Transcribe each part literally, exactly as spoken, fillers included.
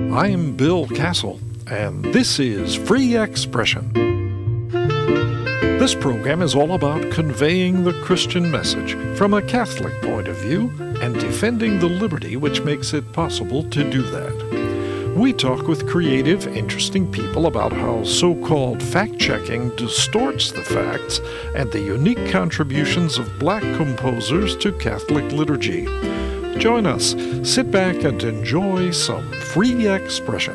I'm Bill Castle, and this is Free Expression. This program is all about conveying the Christian message from a Catholic point of view and defending the liberty which makes it possible to do that. We talk with creative, interesting people about how so-called fact-checking distorts the facts and the unique contributions of black composers to Catholic liturgy. Join us, sit back, and enjoy some free expression.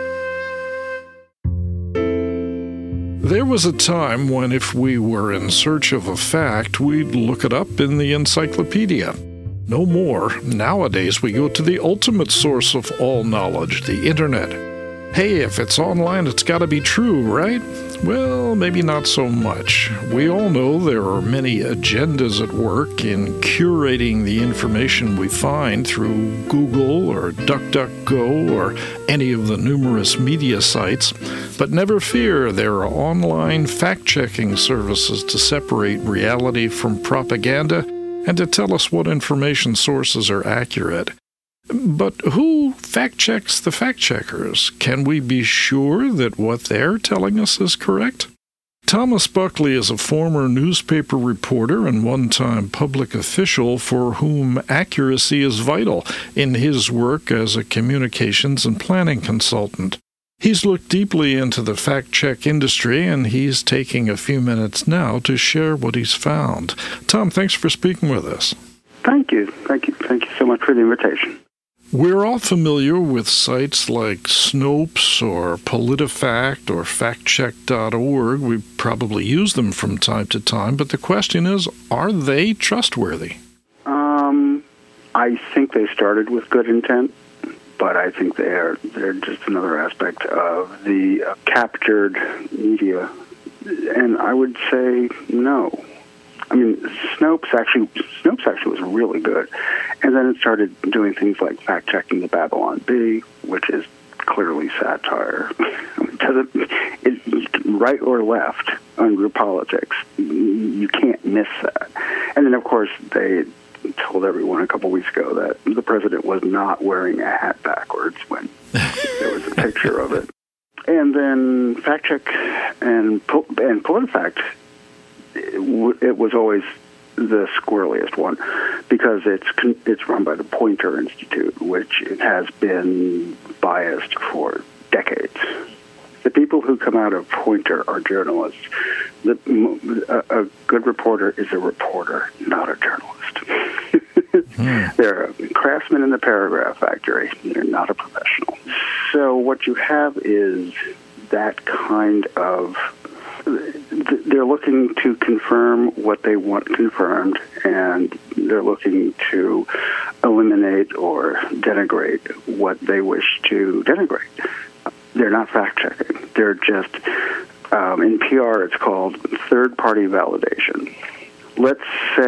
There was a time when if we were in search of a fact, we'd look it up in the encyclopedia. No more. Nowadays, we go to the ultimate source of all knowledge, the Internet. Hey, if it's online, it's got to be true, right? Well, maybe not so much. We all know there are many agendas at work in curating the information we find through Google or DuckDuckGo or any of the numerous media sites. But never fear, there are online fact-checking services to separate reality from propaganda and to tell us what information sources are accurate. But who fact-checks the fact-checkers? Can we be sure that what they're telling us is correct? Thomas Buckley is a former newspaper reporter and one-time public official for whom accuracy is vital in his work as a communications and planning consultant. He's looked deeply into the fact-check industry, and he's taking a few minutes now to share what he's found. Tom, thanks for speaking with us. Thank you. Thank you. Thank you so much for the invitation. We're all familiar with sites like Snopes or PolitiFact or fact check dot org. We probably use them from time to time, but the question is, are they trustworthy? Um, I think they started with good intent, but I think they're they're just another aspect of the uh, captured media, and I would say no. I mean, Snopes actually Snopes actually was really good, and then it started doing things like fact checking the Babylon Bee, which is clearly satire. It doesn't it, right or left under politics. You can't miss that. And then, of course, they told everyone a couple weeks ago that the president was not wearing a hat backwards when there was a picture of it. And then fact check and and PolitiFact. It was always the squirreliest one because it's it's run by the Poynter Institute, which has been biased for decades. The people who come out of Poynter are journalists. The, a, a good reporter is a reporter, not a journalist. hmm. They're a craftsman in the paragraph factory. They're not a professional. So what you have is that kind of... They're looking to confirm what they want confirmed, and they're looking to eliminate or denigrate what they wish to denigrate. They're not fact-checking. They're just, um, in P R, it's called third-party validation. Let's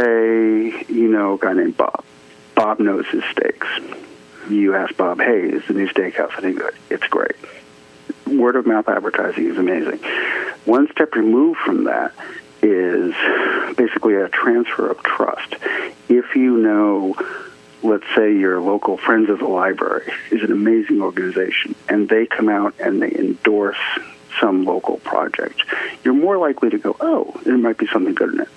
say you know a guy named Bob. Bob knows his steaks. You ask Bob, hey, is the new steakhouse any good? It's great. Word-of-mouth advertising is amazing. One step removed from that is basically a transfer of trust. If you know, let's say your local Friends of the Library is an amazing organization, and they come out and they endorse some local project, you're more likely to go, oh, there might be something good in it.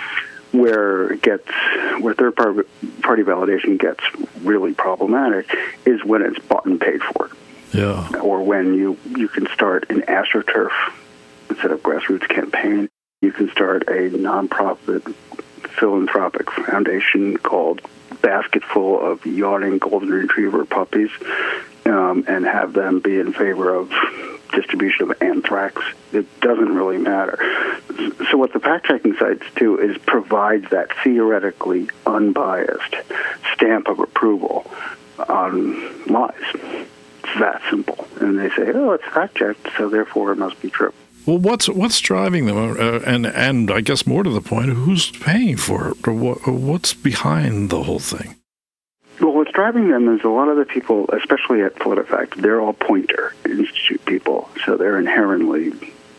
Where it gets, where third-party validation gets really problematic is when it's bought and paid for. Yeah. Or when you, you can start an AstroTurf instead of grassroots campaign. You can start a nonprofit philanthropic foundation called Basketful of Yawning Golden Retriever Puppies um, and have them be in favor of distribution of anthrax. It doesn't really matter. So what the fact-checking sites do is provide that theoretically unbiased stamp of approval on lies. It's that simple. And they say, oh, it's fact-checked, so therefore it must be true. Well, what's what's driving them? Uh, and, and I guess more to the point, who's paying for it? Or what, or what's behind the whole thing? Well, what's driving them is a lot of the people, especially at PolitiFact, they're all Poynter Institute people, so they're inherently,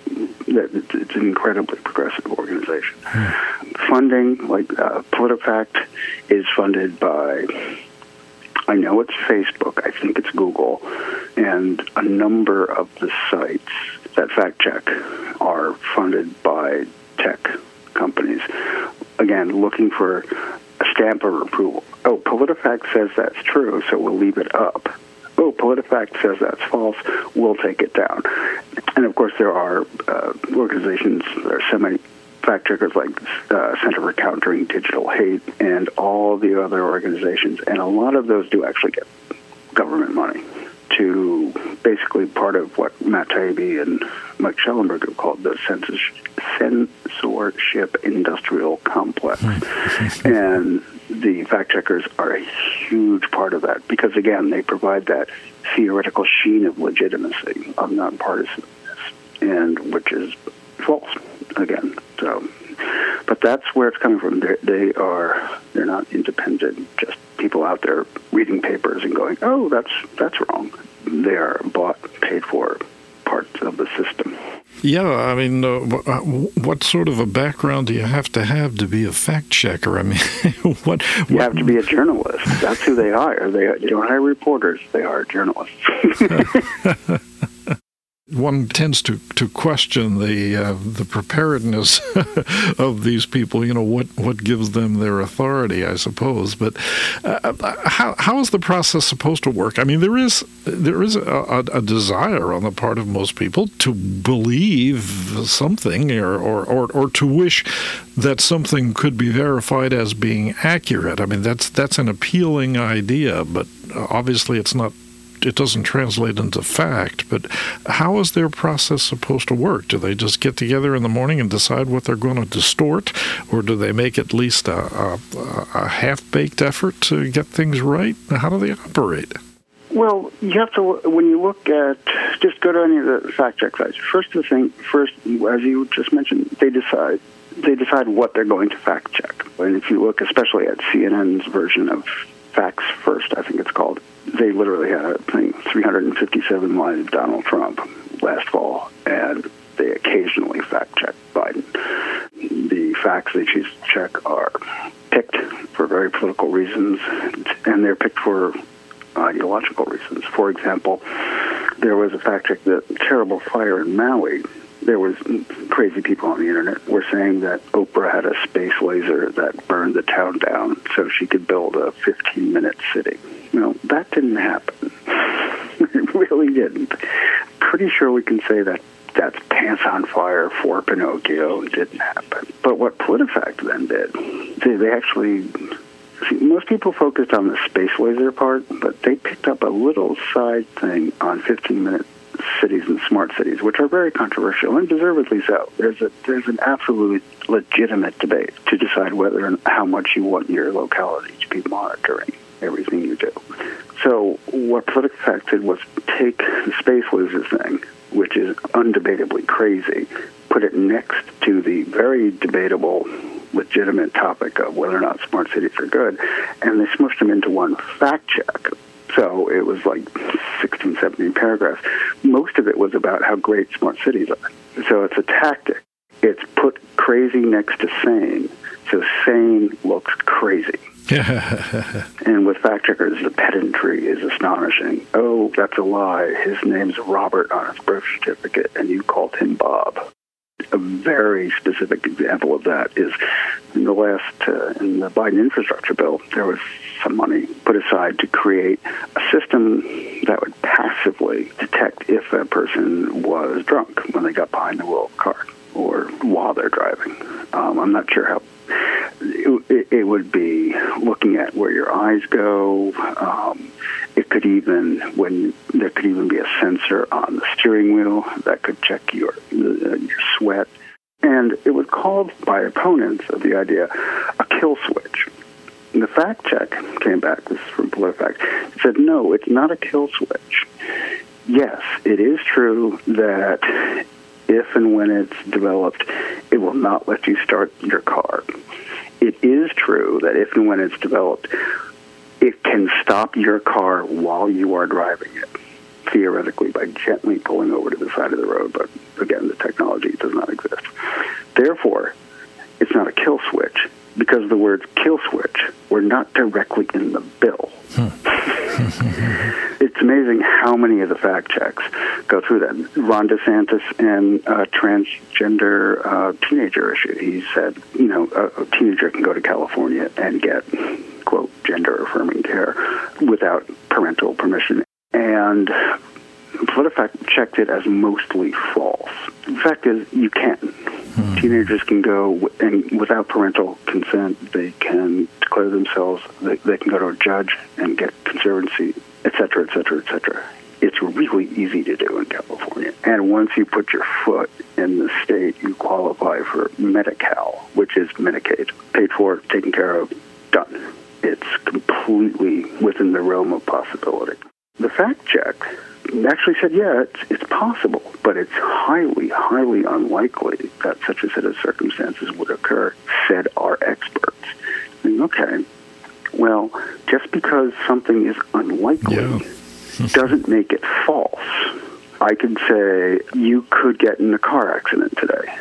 it's an incredibly progressive organization. Hmm. Funding, like uh, PolitiFact, is funded by, I know it's Facebook, I think it's Google, and a number of the sites that fact check are funded by tech companies. Again, looking for a stamp of approval. Oh, PolitiFact says that's true, so we'll leave it up. Oh, PolitiFact says that's false, we'll take it down. And of course, there are uh, organizations that are semi fact checkers like uh, Center for Countering Digital Hate and all the other organizations, and a lot of those do actually get government money to basically part of what Matt Taibbi and Mike Schellenberg have called the censorship industrial complex. And the fact checkers are a huge part of that because, again, they provide that theoretical sheen of legitimacy, of nonpartisanness, and which is false, again. So, but that's where it's coming from. They're, they are, they're not independent, just people out there reading papers and going, oh, that's that's wrong. They are bought, paid for parts of the system. Yeah, I mean, uh, what sort of a background do you have to have to be a fact checker? I mean, what, what? You have to be a journalist. That's who they hire. They, they don't hire reporters. They hire journalists. One tends to, to question the uh, the preparedness of these people. You know, what, what gives them their authority, I suppose. But uh, how how is the process supposed to work? I mean, there is there is a, a desire on the part of most people to believe something, or, or, or, or to wish that something could be verified as being accurate. I mean, that's that's an appealing idea, but obviously it's not. It doesn't translate into fact, but how is their process supposed to work? Do they just get together in the morning and decide what they're going to distort, or do they make at least a, a, a half-baked effort to get things right? How do they operate? Well, you have to, when you look at, just go to any of the fact-check sites. First, the thing, first, as you just mentioned, they decide. They decide what they're going to fact-check. And if you look especially at C N N's version of Facts First, I think it's called, they literally had a thing, three hundred fifty-seven lines of Donald Trump last fall, and they occasionally fact-check Biden. The facts they choose to check are picked for very political reasons, and they're picked for ideological reasons. For example, there was a fact-check, the terrible fire in Maui. There was crazy people on the internet were saying that Oprah had a space laser that burned the town down so she could build a fifteen-minute city. No, that didn't happen. It really didn't. Pretty sure we can say that that's pants on fire for Pinocchio. It didn't happen. But what PolitiFact then did, they, they actually... See, most people focused on the space laser part, but they picked up a little side thing on fifteen-minute cities and smart cities, which are very controversial, and deservedly so. There's a there's an absolutely legitimate debate to decide whether and how much you want your locality to be monitoring everything you do. So what PolitiFact did was take the space laser thing, which is undebatably crazy, put it next to the very debatable, legitimate topic of whether or not smart cities are good, and they smushed them into one fact check. So it was like sixteen, seventeen paragraphs. Most of it was about how great smart cities are. So it's a tactic. It's put crazy next to sane. So sane looks crazy. And with fact checkers, the pedantry is astonishing. Oh, that's a lie. His name's Robert on his birth certificate, and you called him Bob. A very specific example of that is in the last, uh, in the Biden infrastructure bill, there was some money put aside to create a system that would passively detect if a person was drunk when they got behind the wheel of a car or while they're driving. Um, I'm not sure how. It, it would be looking at where your eyes go. Um, it could even, when there could even be a sensor on the steering wheel that could check your uh, your sweat. And it was called by opponents of the idea a kill switch. And the fact check came back, this is from PolitiFact, it said, no, it's not a kill switch. Yes, it is true that if and when it's developed, it will not let you start your car. It is true that if and when it's developed, it can stop your car while you are driving it, theoretically, by gently pulling over to the side of the road. But again, the technology does not exist. Therefore, it's not a kill switch, because the words kill switch were not directly in the bill. Hmm. It's amazing how many of the fact checks go through that. Ron DeSantis and a transgender uh, teenager issue. He said, you know, a, a teenager can go to California and get, quote, gender-affirming care without parental permission. And PolitiFact checked it as mostly false. The fact is, you can. Hmm. Teenagers can go, and without parental consent, they can declare themselves, they, they can go to a judge and get conservancy, et cetera, et cetera, et cetera. It's really easy to do in California. And once you put your foot in the state, you qualify for Medi-Cal, which is Medicaid. Paid for, taken care of, done. It's completely within the realm of possibility. The fact check actually said, yeah, it's, it's possible, but it's highly, highly unlikely that such a set of circumstances would occur, said our experts. And, okay, well, just because something is unlikely yeah. doesn't make it false. I could say, you could get in a car accident today.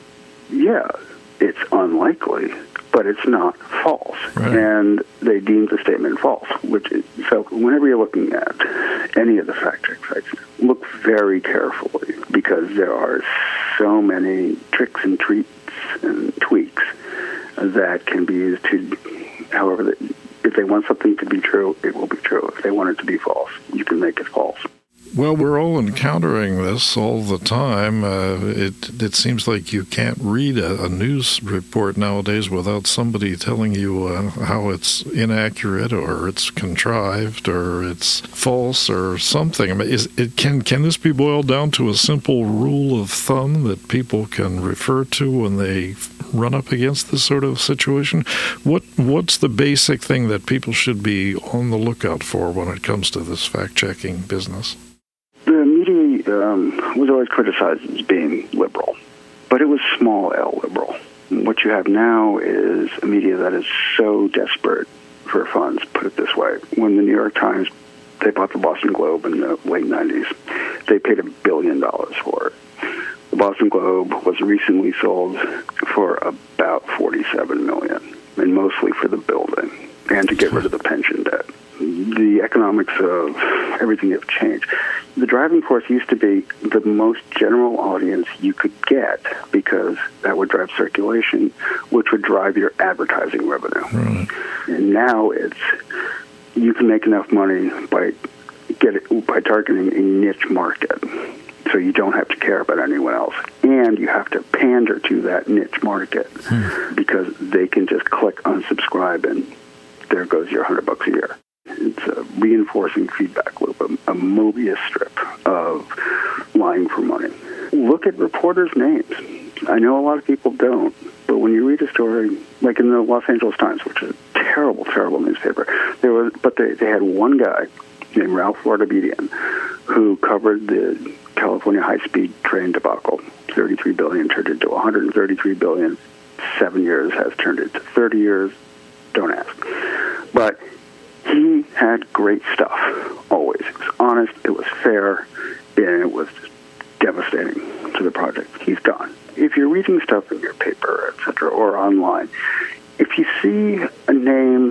Yeah, it's unlikely, but it's not false. Right. And they deemed the statement false. Which is, so whenever you're looking at any of the fact-check sites, look very carefully, because there are so many tricks and treats and tweaks that can be used to, however, the, if they want something to be true, it will be true. If they want it to be false, you can make it false. Well, we're all encountering this all the time. Uh, it it seems like you can't read a, a news report nowadays without somebody telling you uh, how it's inaccurate or it's contrived or it's false or something. I mean, is it can can this be boiled down to a simple rule of thumb that people can refer to when they run up against this sort of situation? What what's the basic thing that people should be on the lookout for when it comes to this fact-checking business? The media um, was always criticized as being liberal, but it was small L liberal. What you have now is a media that is so desperate for funds, put it this way. When the New York Times, they bought the Boston Globe in the late nineties, they paid a billion dollars for it. The Boston Globe was recently sold for about forty-seven million dollars, and mostly for the building and to get rid of the pension debt. The economics of everything have changed. The driving force used to be the most general audience you could get, because that would drive circulation, which would drive your advertising revenue. Right. And now it's, you can make enough money by get it, by targeting a niche market. So you don't have to care about anyone else. And you have to pander to that niche market hmm. because they can just click unsubscribe and there goes your hundred bucks a year. It's a reinforcing feedback loop, a, a Mobius strip of lying for money. Look at reporters' names. I know a lot of people don't, but when you read a story, like in the Los Angeles Times, which is a terrible, terrible newspaper, there was, but they, they had one guy named Ralph Vardabedian who covered the California high-speed train debacle. thirty-three billion dollars turned into one hundred thirty-three billion dollars. Seven years has turned into thirty years. Don't ask. But he had great stuff, always. It was honest, it was fair, and it was just devastating to the project. He's gone. If you're reading stuff in your paper, et cetera, or online, if you see a name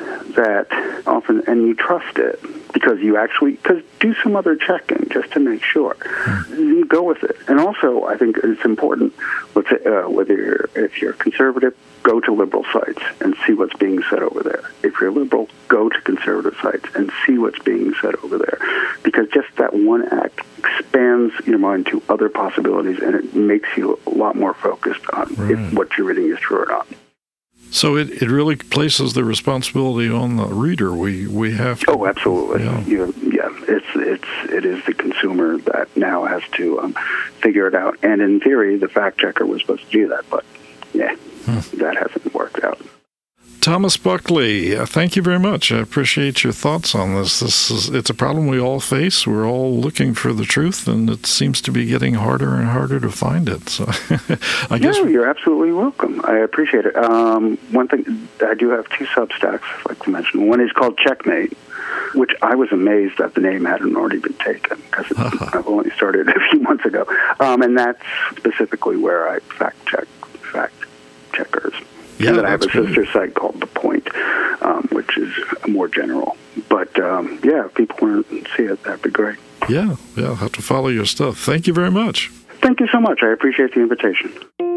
that often, and you trust it, because you actually, because do some other checking just to make sure. Hmm. You go with it. And also, I think it's important, let's say, uh, whether you're, if you're conservative, go to liberal sites and see what's being said over there. If you're liberal, go to conservative sites and see what's being said over there. Because just that one act expands your mind to other possibilities, and it makes you a lot more focused on right. if what you're reading is true or not. So it, it really places the responsibility on the reader. We we have to, oh, absolutely. Yeah. You, yeah, it's it's it is the consumer that now has to um, figure it out. And in theory, the fact checker was supposed to do that, but yeah, hmm. that hasn't worked out. Thomas Buckley, uh, thank you very much. I appreciate your thoughts on this. This is it's a problem we all face. We're all looking for the truth, and it seems to be getting harder and harder to find it. So, I guess no, you're absolutely welcome. I appreciate it. Um, one thing, I do have two Substacks I'd like to mention. One is called Checkmate, which I was amazed that the name hadn't already been taken, because uh-huh. I've only started a few months ago, um, and that's specifically where I fact check fact checkers. Yeah, and then I have a good. sister site called The Point, um, which is more general. But But, um, yeah, if people want to see it, that'd be great. Yeah, yeah, I'll have to follow your stuff. Thank you very much. Thank you so much. I appreciate the invitation.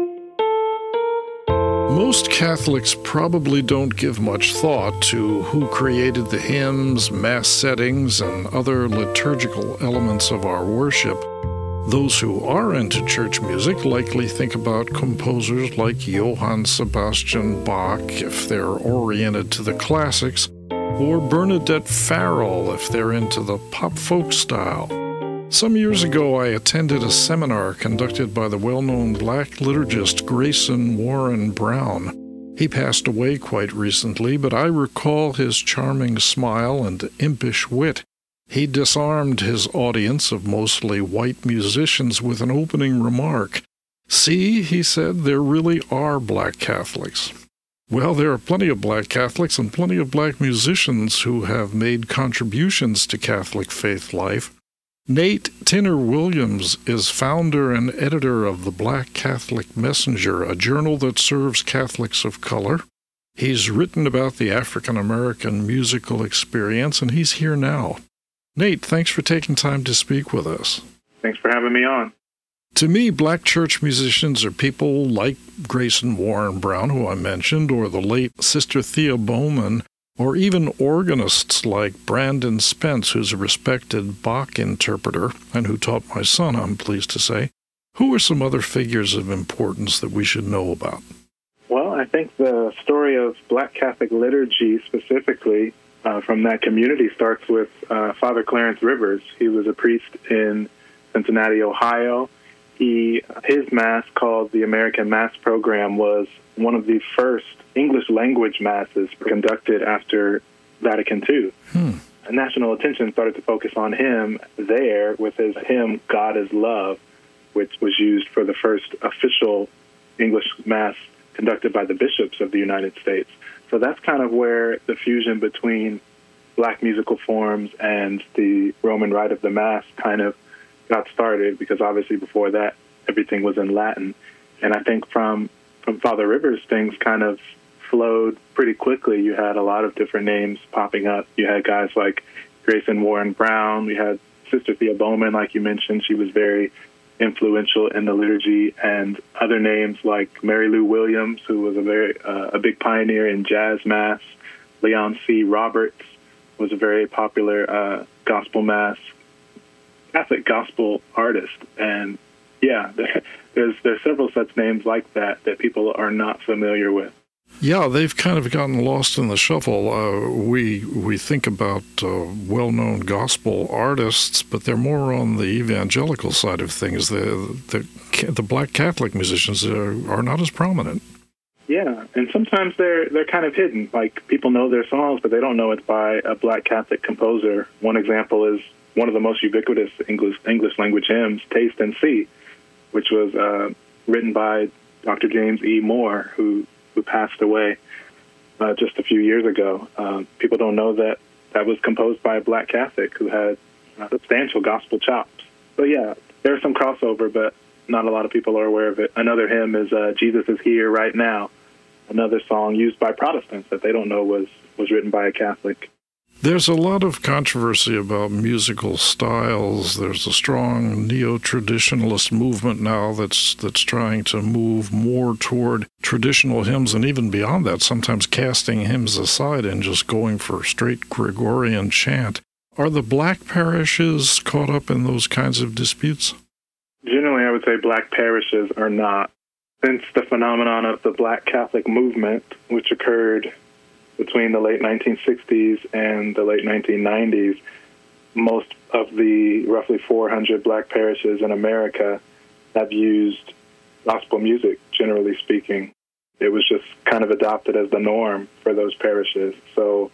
Most Catholics probably don't give much thought to who created the hymns, mass settings, and other liturgical elements of our worship. Those who are into church music likely think about composers like Johann Sebastian Bach if they're oriented to the classics, or Bernadette Farrell if they're into the pop folk style. Some years ago, I attended a seminar conducted by the well-known black liturgist Grayson Warren Brown. He passed away quite recently, but I recall his charming smile and impish wit. He disarmed his audience of mostly white musicians with an opening remark. "See," he said, "there really are black Catholics." Well, there are plenty of black Catholics and plenty of black musicians who have made contributions to Catholic faith life. Nate Tinner Williams is founder and editor of the Black Catholic Messenger, a journal that serves Catholics of color. He's written about the African American musical experience, and he's here now. Nate, thanks for taking time to speak with us. Thanks for having me on. To me, black church musicians are people like Grayson Warren Brown, who I mentioned, or the late Sister Thea Bowman, or even organists like Brandon Spence, who's a respected Bach interpreter and who taught my son, I'm pleased to say. Who are some other figures of importance that we should know about? Well, I think the story of Black Catholic liturgy specifically uh, from that community starts with uh, Father Clarence Rivers. He was a priest in Cincinnati, Ohio. He, his Mass, called the American Mass Program, was one of the first English language masses conducted after Vatican Two. Hmm. And national attention started to focus on him there with his hymn, God is Love, which was used for the first official English Mass conducted by the bishops of the United States. So that's kind of where the fusion between black musical forms and the Roman Rite of the Mass kind of got started, because obviously before that, everything was in Latin. And I think from, from Father Rivers, things kind of flowed pretty quickly. You had a lot of different names popping up. You had guys like Grayson Warren Brown. We had Sister Thea Bowman, like you mentioned. She was very influential in the liturgy, and other names like Mary Lou Williams, who was a very uh, a big pioneer in jazz mass. Leon C. Roberts was a very popular uh, gospel mass, Catholic gospel artist. And yeah, there, there's there's several such names like that that people are not familiar with. Yeah, they've kind of gotten lost in the shuffle. Uh, we we think about uh, well-known gospel artists, but they're more on the evangelical side of things. The the, the black Catholic musicians are, are not as prominent. Yeah, and sometimes they're they're kind of hidden. Like, people know their songs, but they don't know it's by a black Catholic composer. One example is one of the most ubiquitous English English language hymns, Taste and See, which was uh, written by Doctor James E. Moore, who who passed away uh, just a few years ago. Um, people don't know that that was composed by a black Catholic who had uh, substantial gospel chops. So yeah, there's some crossover, but not a lot of people are aware of it. Another hymn is uh, Jesus is Here Right Now, another song used by Protestants that they don't know was, was written by a Catholic. There's a lot of controversy about musical styles. There's a strong neo-traditionalist movement now that's that's trying to move more toward traditional hymns, and even beyond that, sometimes casting hymns aside and just going for straight Gregorian chant. Are the black parishes caught up in those kinds of disputes? Generally, I would say black parishes are not. Since the phenomenon of the Black Catholic movement, which occurred between the late nineteen sixties and the late nineteen nineties, most of the roughly four hundred black parishes in America have used gospel music, generally speaking. It was just kind of adopted as the norm for those parishes. So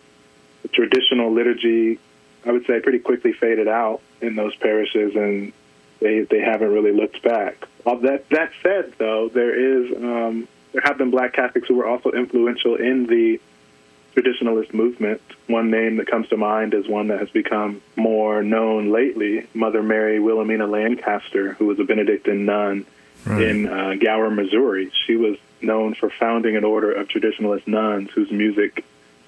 the traditional liturgy, I would say, pretty quickly faded out in those parishes, and they they haven't really looked back. Well, that, that said, though, there is um, there have been black Catholics who were also influential in the traditionalist movement. One name that comes to mind is one that has become more known lately, Mother Mary Wilhelmina Lancaster, who was a Benedictine nun right. in uh, Gower, Missouri. She was known for founding an order of traditionalist nuns whose music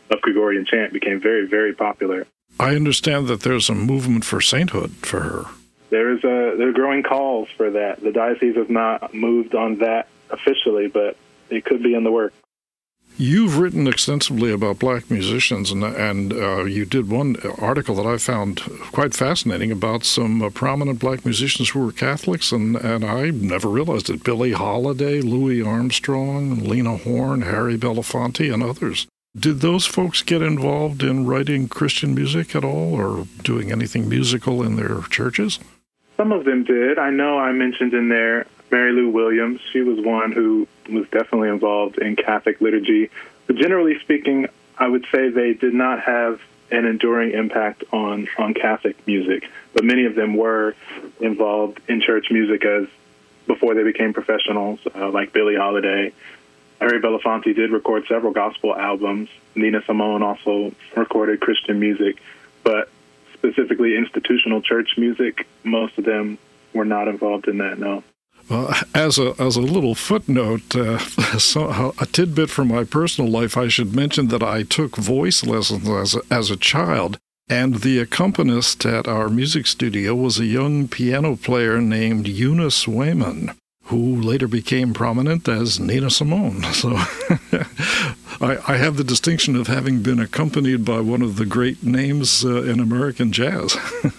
of Gregorian chant became very, very popular. I understand that there's a movement for sainthood for her. There is a there are growing calls for that. The diocese has not moved on that officially, but it could be in the works. You've written extensively about black musicians, and, and uh, you did one article that I found quite fascinating about some uh, prominent black musicians who were Catholics, and, and I never realized it. Billie Holiday, Louis Armstrong, Lena Horne, Harry Belafonte, and others. Did those folks get involved in writing Christian music at all, or doing anything musical in their churches? Some of them did. I know I mentioned in there Mary Lou Williams. She was one who was definitely involved in Catholic liturgy. But generally speaking, I would say they did not have an enduring impact on, on Catholic music. But many of them were involved in church music as before they became professionals, uh, like Billie Holiday. Harry Belafonte did record several gospel albums. Nina Simone also recorded Christian music. But specifically institutional church music, most of them were not involved in that, no. Well, as a as a little footnote, uh, so a tidbit from my personal life, I should mention that I took voice lessons as a, as a child, and the accompanist at our music studio was a young piano player named Eunice Wayman, who later became prominent as Nina Simone. So I, I have the distinction of having been accompanied by one of the great names uh, in American jazz.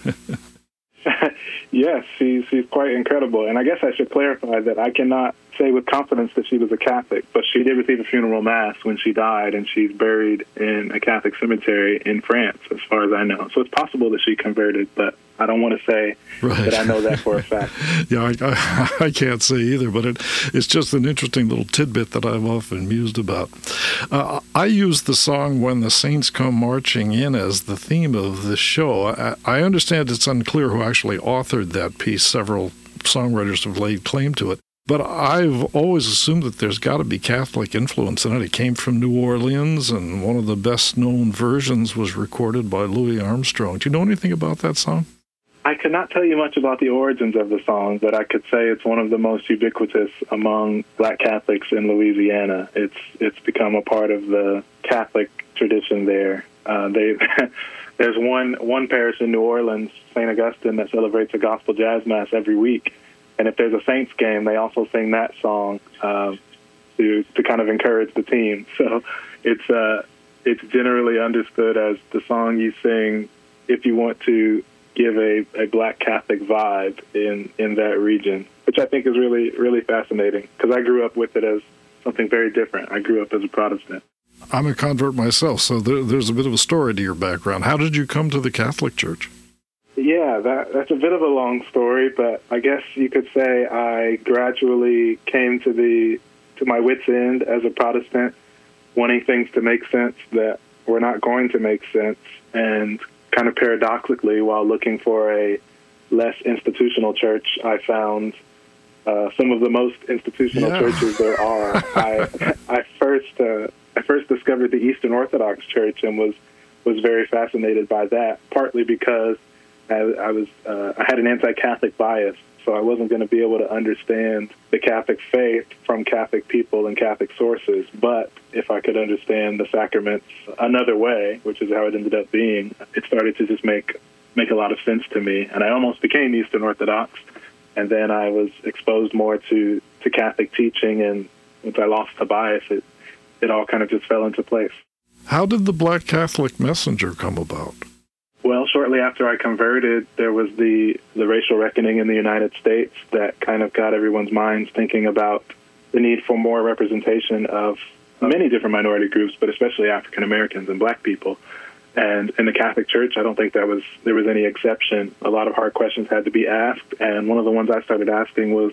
Yes, she's, she's quite incredible. And I guess I should clarify that I cannot say with confidence that she was a Catholic, but she did receive a funeral mass when she died, and she's buried in a Catholic cemetery in France, as far as I know. So it's possible that she converted, but I don't want to say right. that I know that for a fact. Yeah, I, I, I can't say either, but it, it's just an interesting little tidbit that I've often mused about. Uh, I use the song When the Saints Come Marching In as the theme of the show. I, I understand it's unclear who actually authored that piece. Several songwriters have laid claim to it. But I've always assumed that there's got to be Catholic influence in it. It came from New Orleans, and one of the best-known versions was recorded by Louis Armstrong. Do you know anything about that song? I could not tell you much about the origins of the song, but I could say it's one of the most ubiquitous among black Catholics in Louisiana. It's it's become a part of the Catholic tradition there. Uh, they there's one one parish in New Orleans, Saint Augustine, that celebrates a gospel jazz mass every week. And if there's a Saints game, they also sing that song uh, to to kind of encourage the team. So it's uh, it's generally understood as the song you sing if you want to give a, a black Catholic vibe in, in that region, which I think is really, really fascinating because I grew up with it as something very different. I grew up as a Protestant. I'm a convert myself, so there, there's a bit of a story to your background. How did you come to the Catholic Church? Yeah, that, that's a bit of a long story, but I guess you could say I gradually came to the to my wits' end as a Protestant, wanting things to make sense that were not going to make sense, and kind of paradoxically, while looking for a less institutional church, I found uh, some of the most institutional yeah. churches there are. I I first uh, I first discovered the Eastern Orthodox Church and was was very fascinated by that, partly because I, I was uh, I had an anti-Catholic bias, so I wasn't going to be able to understand the Catholic faith from Catholic people and Catholic sources. But if I could understand the sacraments another way, which is how it ended up being, it started to just make make a lot of sense to me. And I almost became Eastern Orthodox. And then I was exposed more to, to Catholic teaching, and once I lost the bias, it, it all kind of just fell into place. How did the Black Catholic Messenger come about? Well, shortly after I converted, there was the, the racial reckoning in the United States that kind of got everyone's minds thinking about the need for more representation of many different minority groups, but especially African Americans and black people. And in the Catholic Church, I don't think that was there was any exception. A lot of hard questions had to be asked, and one of the ones I started asking was,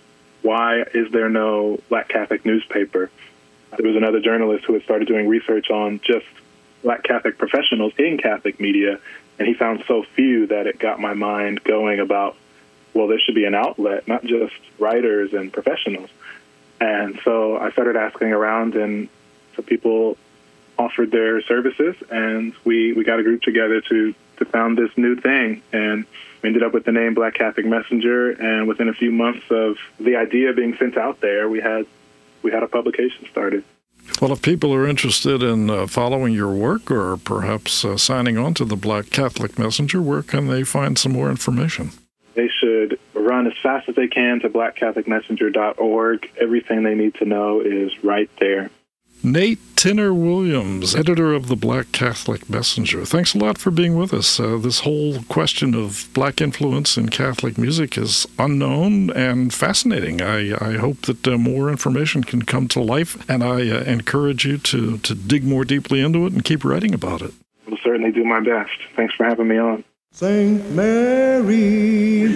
why is there no black Catholic newspaper? There was another journalist who had started doing research on just black Catholic professionals in Catholic media, and he found so few that it got my mind going about, well, there should be an outlet, not just writers and professionals. And so I started asking around, and so people offered their services, and we, we got a group together to, to found this new thing. And we ended up with the name Black Catholic Messenger, and within a few months of the idea being sent out there, we had we had a publication started. Well, if people are interested in uh, following your work or perhaps uh, signing on to the Black Catholic Messenger, where can they find some more information? They should run as fast as they can to black catholic messenger dot org. Everything they need to know is right there. Nate Tinner Williams, editor of the Black Catholic Messenger. Thanks a lot for being with us. Uh, this whole question of Black influence in Catholic music is unknown and fascinating. I, I hope that uh, more information can come to life, and I uh, encourage you to, to dig more deeply into it and keep writing about it. I'll certainly do my best. Thanks for having me on. Saint Mary,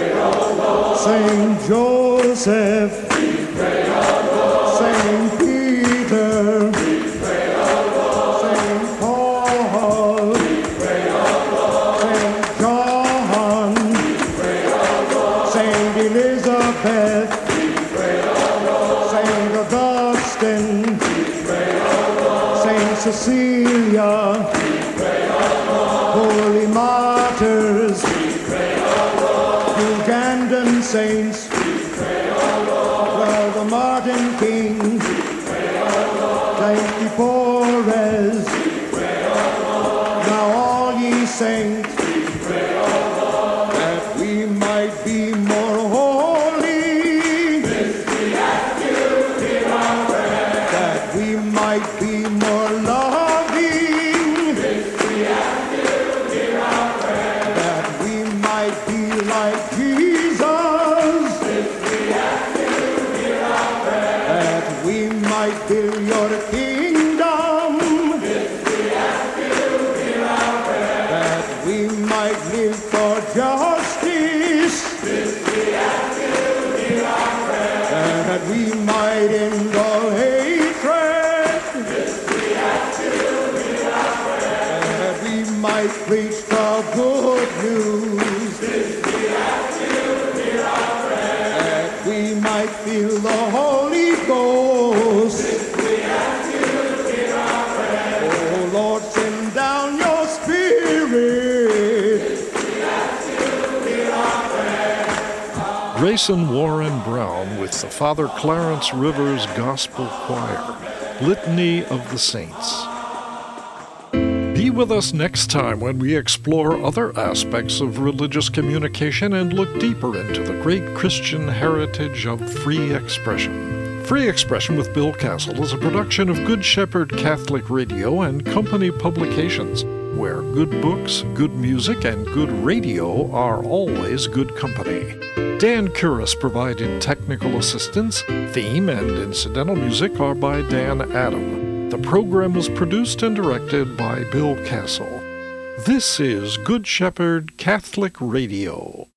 Saint Joseph, Saint Peter, Saint Paul, Saint John, Saint Elizabeth, Saint Augustine, Saint Cecilia, Holy Martyrs, Ugandan saints, well, the Martin King, Saint Porres, now all ye saints, that we might be more holy, that we might be more loving, that we might be like Jesus, that we might build your kingdom, that we might live for justice, that we might end all hatred, that we might preach the good news, that we might feel the Holy Ghost. Oh Lord, send down your Spirit. Grayson Warren Brown with the Father Clarence Rivers Gospel Choir, Litany of the Saints. Be with us next time when we explore other aspects of religious communication and look deeper into the great Christian heritage of free expression. Free Expression with Bill Castle is a production of Good Shepherd Catholic Radio and Company Publications, where good books, good music, and good radio are always good company. Dan Curis provided technical assistance. Theme and incidental music are by Dan Adam. The program was produced and directed by Bill Castle. This is Good Shepherd Catholic Radio.